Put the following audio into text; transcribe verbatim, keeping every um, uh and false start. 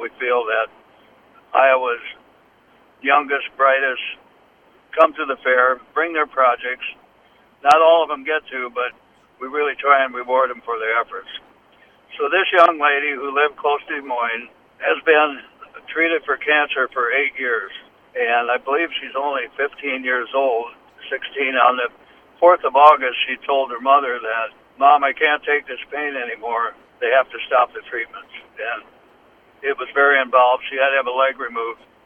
we feel that Iowa's youngest, brightest come to the fair, bring their projects. Not all of them get to, but we really try and reward them for their efforts. So this young lady who lived close to Des Moines has been treated for cancer for eight years. And I believe she's only fifteen years old, sixteen. On the fourth of August, she told her mother that, Mom, I can't take this pain anymore. They have to stop the treatments. And it was very involved. She had to have a leg removed.